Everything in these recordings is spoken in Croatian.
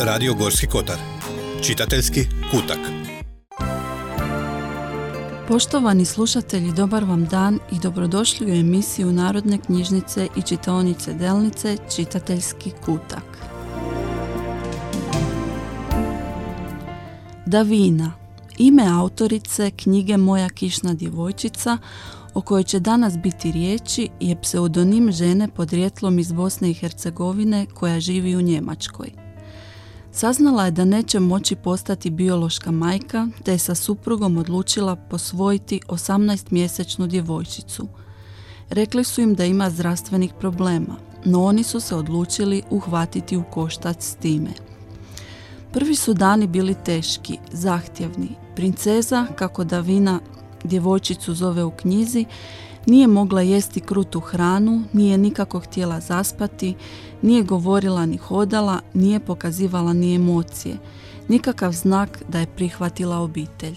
Radio Gorski Kotar. Čitateljski kutak. Poštovani slušatelji, dobar vam dan i dobrodošli u emisiju Narodne knjižnice i čitaonice Delnice Čitateljski kutak. Davina, ime autorice knjige Moja kišna djevojčica, o kojoj će danas biti riječi, je pseudonim žene podrijetlom iz Bosne i Hercegovine koja živi u Njemačkoj. Saznala je da neće moći postati biološka majka, te je sa suprugom odlučila posvojiti 18-mjesečnu djevojčicu. Rekli su im da ima zdravstvenih problema, no oni su se odlučili uhvatiti u koštac s time. Prvi su dani bili teški, zahtjevni. Princeza, kako Davina djevojčicu zove u knjizi, nije mogla jesti krutu hranu, nije nikako htjela zaspati, nije govorila ni hodala, nije pokazivala ni emocije, nikakav znak da je prihvatila obitelj.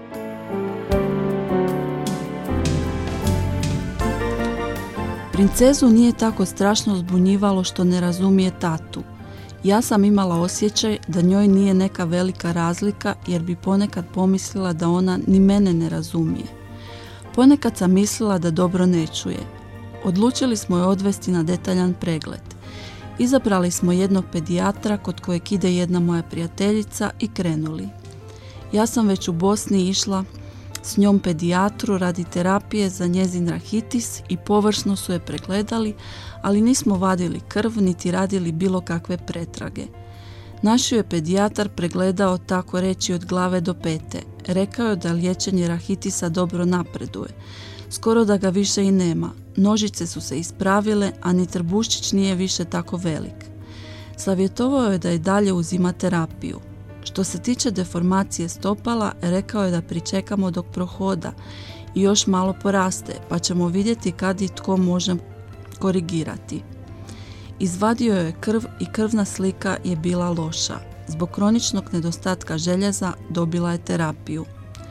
Princezu nije tako strašno zbunjivalo što ne razumije tatu. Ja sam imala osjećaj da njoj nije neka velika razlika, jer bi ponekad pomislila da ona ni mene ne razumije. Ponekad sam mislila da dobro ne čuje. Odlučili smo je odvesti na detaljan pregled. Izabrali smo jednog pedijatra kod kojeg ide jedna moja prijateljica i krenuli. Ja sam već u Bosni išla s njom pedijatru radi terapije za njezin rahitis i površno su je pregledali, ali nismo vadili krv niti radili bilo kakve pretrage. Naš je pedijatar pregledao tako reći od glave do pete. Rekao je da liječenje rahitisa dobro napreduje. Skoro da ga više i nema. Nožice su se ispravile, a ni trbuščić nije više tako velik. Savjetovao je da i dalje uzima terapiju. Što se tiče deformacije stopala, rekao je da pričekamo dok prohoda i još malo poraste, pa ćemo vidjeti kad i tko može korigirati. Izvadio je krv i krvna slika je bila loša. Zbog kroničnog nedostatka željeza dobila je terapiju.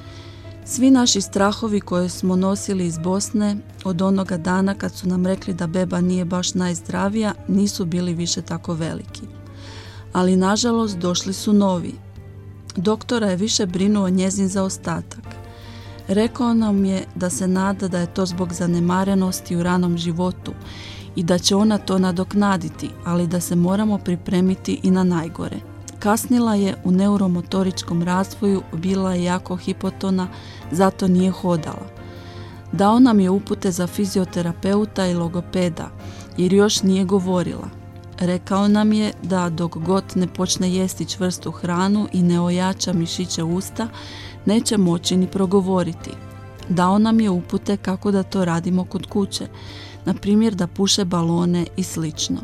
Svi naši strahovi koje smo nosili iz Bosne od onoga dana kad su nam rekli da beba nije baš najzdravija, nisu bili više tako veliki. Ali nažalost došli su novi. Doktora je više brinuo njezin zaostatak. Rekao nam je da se nada da je to zbog zanemarenosti u ranom životu i da će ona to nadoknaditi, ali da se moramo pripremiti i na najgore. Kasnila je u neuromotoričkom razvoju, bila je jako hipotona, zato nije hodala. Dao nam je upute za fizioterapeuta i logopeda, jer još nije govorila. Rekao nam je da dok god ne počne jesti čvrstu hranu i ne ojača mišiće usta, neće moći ni progovoriti. Dao nam je upute kako da to radimo kod kuće, na primjer da puše balone i slično.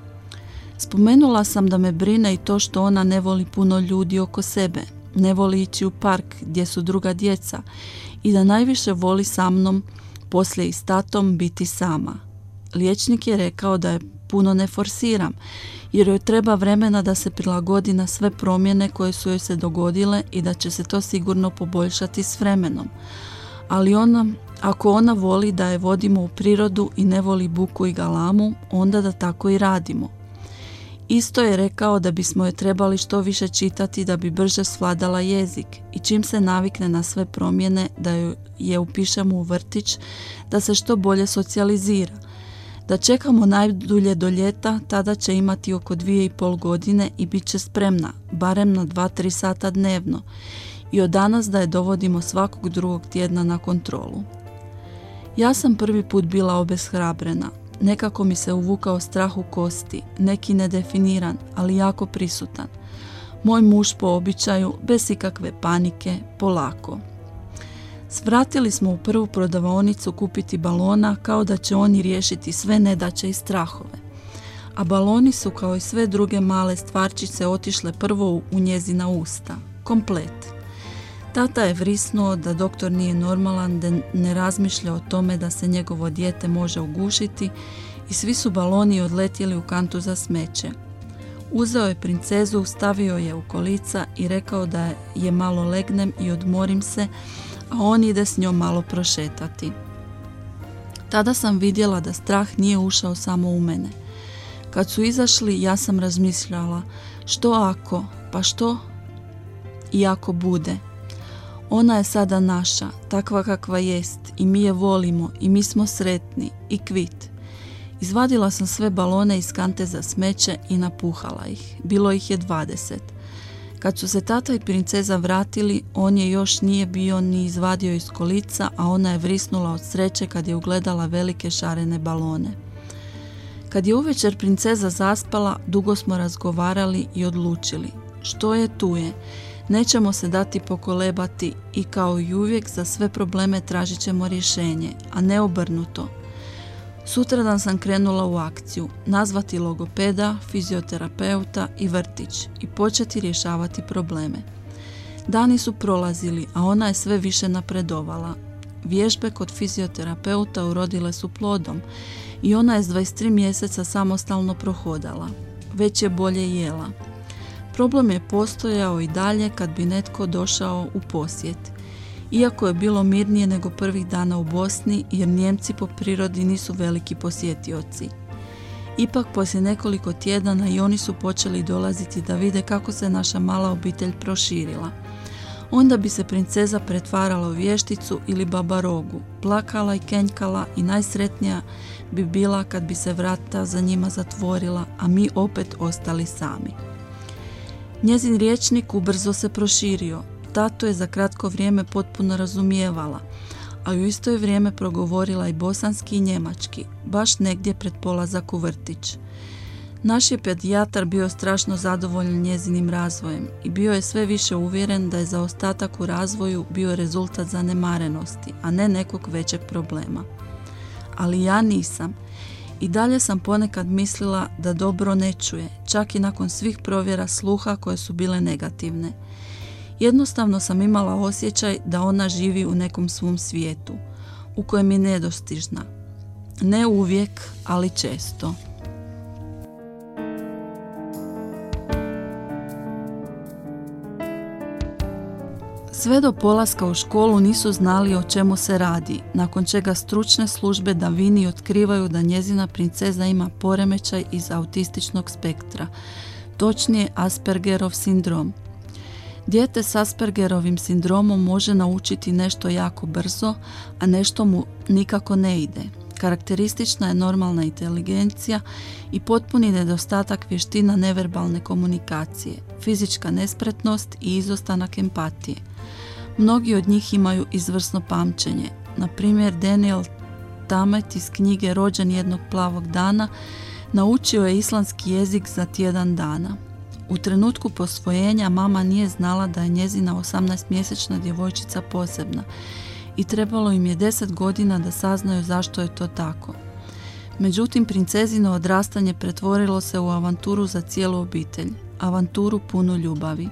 Spomenula sam da me brine i to što ona ne voli puno ljudi oko sebe, ne voli ići u park gdje su druga djeca i da najviše voli sa mnom, poslije i s tatom, biti sama. Liječnik je rekao da je puno ne forsiram, jer joj treba vremena da se prilagodi na sve promjene koje su joj se dogodile i da će se to sigurno poboljšati s vremenom. Ali ako ona voli da je vodimo u prirodu i ne voli buku i galamu, onda da tako i radimo. Isto je rekao da bismo je trebali što više čitati da bi brže svladala jezik i čim se navikne na sve promjene da je upišemo u vrtić, da se što bolje socijalizira. Da čekamo najdulje do ljeta, tada će imati oko 2,5 godine i bit će spremna, barem na 2-3 sata dnevno. I od danas da je dovodimo svakog drugog tjedna na kontrolu. Ja sam prvi put bila obeshrabrena. Nekako mi se uvukao strah u kosti, neki nedefiniran, ali jako prisutan. Moj muž po običaju, bez ikakve panike, polako. Svratili smo u prvu prodavaonicu kupiti balona kao da će oni riješiti sve nedaće i strahove. A baloni su kao i sve druge male stvarčice otišle prvo u njezina usta, komplet. Tata je vrisnuo da doktor nije normalan, da ne razmišlja o tome da se njegovo dijete može ugušiti i svi su baloni odletjeli u kantu za smeće. Uzeo je princezu, stavio je u kolica i rekao da je malo legnem i odmorim se, a on ide s njom malo prošetati. Tada sam vidjela da strah nije ušao samo u mene. Kad su izašli, ja sam razmišljala, što ako, pa što i ako bude. Ona je sada naša, takva kakva jest, i mi je volimo, i mi smo sretni, i kvit. Izvadila sam sve balone iz kante za smeće i napuhala ih. Bilo ih je 20. Kad su se tata i princeza vratili, on je još nije bio ni izvadio iz kolica, a ona je vrisnula od sreće kad je ugledala velike šarene balone. Kad je uvečer princeza zaspala, dugo smo razgovarali i odlučili. Što je tu je. Nećemo se dati pokolebati i kao i uvijek za sve probleme tražit ćemo rješenje, a ne obrnuto. Sutradan sam krenula u akciju, nazvati logopeda, fizioterapeuta i vrtić i početi rješavati probleme. Dani su prolazili, a ona je sve više napredovala. Vježbe kod fizioterapeuta urodile su plodom i ona je s 23 mjeseca samostalno prohodala. Već je bolje jela. Problem je postojao i dalje kad bi netko došao u posjet. Iako je bilo mirnije nego prvih dana u Bosni, jer Nijemci po prirodi nisu veliki posjetioci. Ipak poslije nekoliko tjedana i oni su počeli dolaziti da vide kako se naša mala obitelj proširila. Onda bi se princeza pretvarala u vješticu ili babarogu, plakala i kenjkala i najsretnija bi bila kad bi se vrata za njima zatvorila, a mi opet ostali sami. Njezin rječnik ubrzo se proširio. Tato je za kratko vrijeme potpuno razumijevala, a u isto je vrijeme progovorila i bosanski i njemački, baš negdje pred polazak u vrtić. Naš je pedijatar bio strašno zadovoljan njezinim razvojem i bio je sve više uvjeren da je zaostatak u razvoju bio rezultat zanemarenosti, a ne nekog većeg problema. Ali ja nisam. I dalje sam ponekad mislila da dobro ne čuje, čak i nakon svih provjera sluha koje su bile negativne. Jednostavno sam imala osjećaj da ona živi u nekom svom svijetu, u kojem je nedostižna. Ne uvijek, ali često. Sve do polaska u školu nisu znali o čemu se radi, nakon čega stručne službe Davini otkrivaju da njezina princeza ima poremećaj iz autističnog spektra, točnije Aspergerov sindrom. Dijete s Aspergerovim sindromom može naučiti nešto jako brzo, a nešto mu nikako ne ide. Karakteristična je normalna inteligencija i potpuni nedostatak vještina neverbalne komunikacije, fizička nespretnost i izostanak empatije. Mnogi od njih imaju izvrsno pamćenje. Na primjer, Daniel Tammet iz knjige Rođen jednog plavog dana naučio je islandski jezik za tjedan dana. U trenutku posvojenja mama nije znala da je njezina 18-mjesečna djevojčica posebna i trebalo im je 10 godina da saznaju zašto je to tako. Međutim, princezino odrastanje pretvorilo se u avanturu za cijelu obitelj, avanturu punu ljubavi.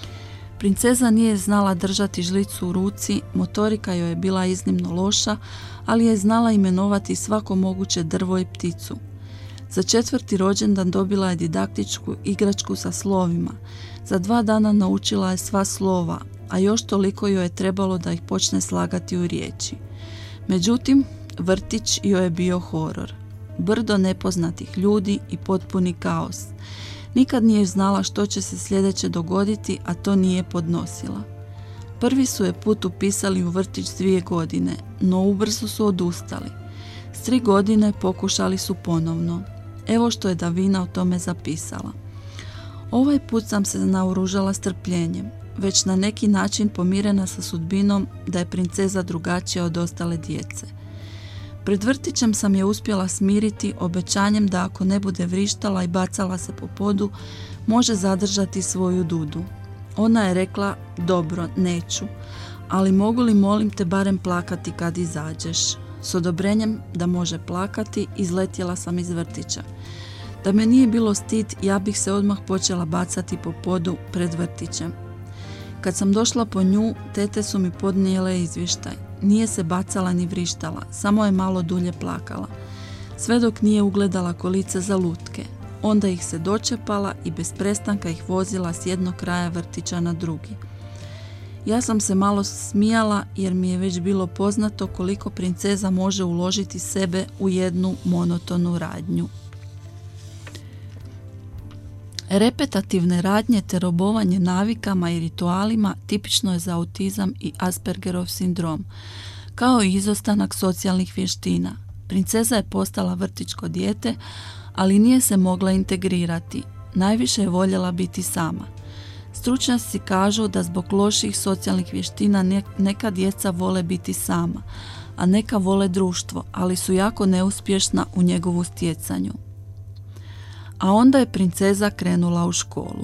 Princeza nije znala držati žlicu u ruci, motorika joj je bila iznimno loša, ali je znala imenovati svako moguće drvo i pticu. Za 4. rođendan dobila je didaktičku igračku sa slovima. Za 2 dana naučila je sva slova, a još toliko joj je trebalo da ih počne slagati u riječi. Međutim, vrtić joj je bio horor. Brdo nepoznatih ljudi i potpuni kaos. Nikad nije znala što će se sljedeće dogoditi, a to nije podnosila. Prvi su je put upisali u vrtić 2 godine, no ubrzo su odustali. S 3 godine pokušali su ponovno. Evo što je Davina o tome zapisala. Ovaj put sam se naoružala strpljenjem, već na neki način pomirena sa sudbinom da je princeza drugačija od ostale djece. Pred vrtićem sam je uspjela smiriti obećanjem da ako ne bude vrištala i bacala se po podu, može zadržati svoju dudu. Ona je rekla, dobro, neću, ali mogu li molim te barem plakati kad izađeš? S odobrenjem da može plakati, izletjela sam iz vrtića. Da me nije bilo stid, ja bih se odmah počela bacati po podu pred vrtićem. Kad sam došla po nju, tete su mi podnijele izvještaj. Nije se bacala ni vrištala, samo je malo dulje plakala. Sve dok nije ugledala kolica za lutke. Onda ih se dočepala i bez prestanka ih vozila s jednog kraja vrtića na drugi. Ja sam se malo smijala jer mi je već bilo poznato koliko princeza može uložiti sebe u jednu monotonu radnju. Repetativne radnje te robovanje navikama i ritualima tipično je za autizam i Aspergerov sindrom, kao i izostanak socijalnih vještina. Princeza je postala vrtićko dijete, ali nije se mogla integrirati. Najviše je voljela biti sama. Stručnjaci kažu da zbog loših socijalnih vještina neka djeca vole biti sama, a neka vole društvo, ali su jako neuspješna u njegovu stjecanju. A onda je princeza krenula u školu.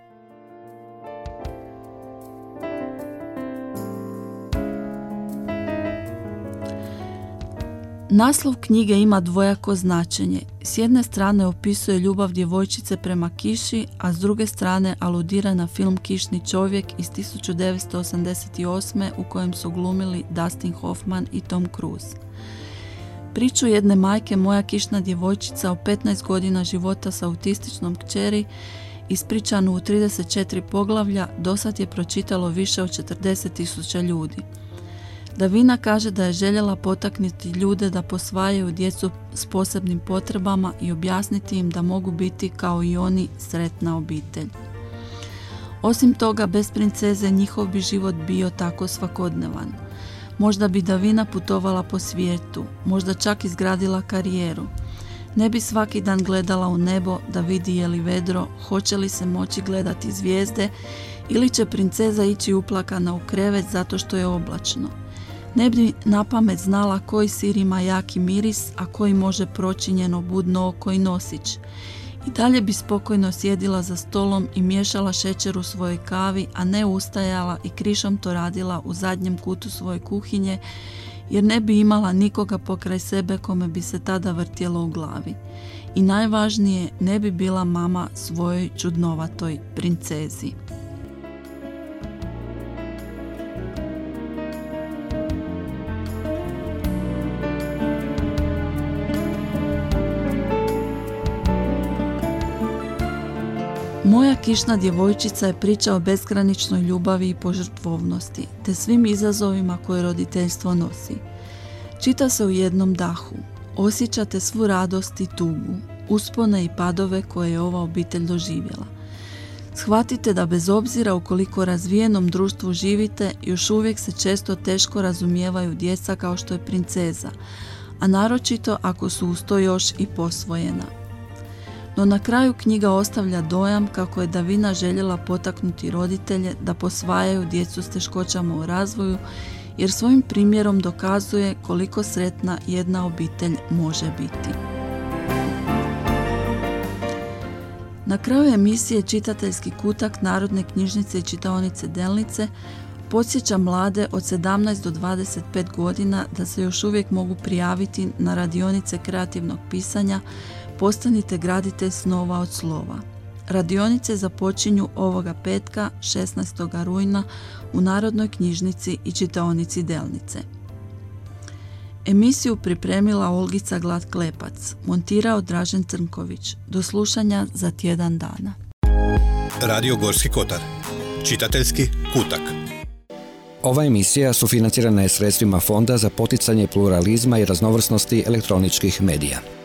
Naslov knjige ima dvojako značenje. S jedne strane opisuje ljubav djevojčice prema kiši, a s druge strane aludira na film Kišni čovjek iz 1988. u kojem su glumili Dustin Hoffman i Tom Cruise. Priču jedne majke Moja kišna djevojčica o 15 godina života sa autističnom kćeri, ispričanu u 34 poglavlja, dosad je pročitalo više od 40.000 ljudi. Davina kaže da je željela potaknuti ljude da posvajaju djecu s posebnim potrebama i objasniti im da mogu biti kao i oni sretna obitelj. Osim toga, bez princeze njihov bi život bio tako svakodnevan. Možda bi Davina putovala po svijetu, možda čak izgradila karijeru. Ne bi svaki dan gledala u nebo da vidi je li vedro, hoće li se moći gledati zvijezde ili će princeza ići uplakana u krevet zato što je oblačno. Ne bi napamet znala koji sir ima jaki miris, a koji može proći njeno budno oko i nosić. I dalje bi spokojno sjedila za stolom i miješala šećer u svojoj kavi, a ne ustajala i krišom to radila u zadnjem kutu svoje kuhinje, jer ne bi imala nikoga pokraj sebe kome bi se tada vrtjelo u glavi. I najvažnije, ne bi bila mama svojoj čudnovatoj princezi. Moja kišna djevojčica je priča o bezgraničnoj ljubavi i požrtvovnosti, te svim izazovima koje roditeljstvo nosi. Čita se u jednom dahu. Osjećate svu radost i tugu, uspone i padove koje je ova obitelj doživjela. Shvatite da bez obzira u koliko razvijenom društvu živite, još uvijek se često teško razumijevaju djeca kao što je princeza, a naročito ako su uz to još i posvojena. No na kraju knjiga ostavlja dojam kako je Davina željela potaknuti roditelje da posvajaju djecu s teškoćama u razvoju, jer svojim primjerom dokazuje koliko sretna jedna obitelj može biti. Na kraju emisije Čitateljski kutak Narodne knjižnice i čitaonice Delnice podsjeća mlade od 17 do 25 godina da se još uvijek mogu prijaviti na radionice kreativnog pisanja Postanite graditelj snova od slova. Radionice započinju ovoga petka, 16. rujna, u Narodnoj knjižnici i čitaonici Delnice. Emisiju pripremila Olgica Glad-Klepac, montirao Dražen Crnković. Do slušanja za tjedan dana. Radio Gorski kotar. Čitateljski kutak. Ova emisija sufinancirana je sredstvima Fonda za poticanje pluralizma i raznovrsnosti elektroničkih medija.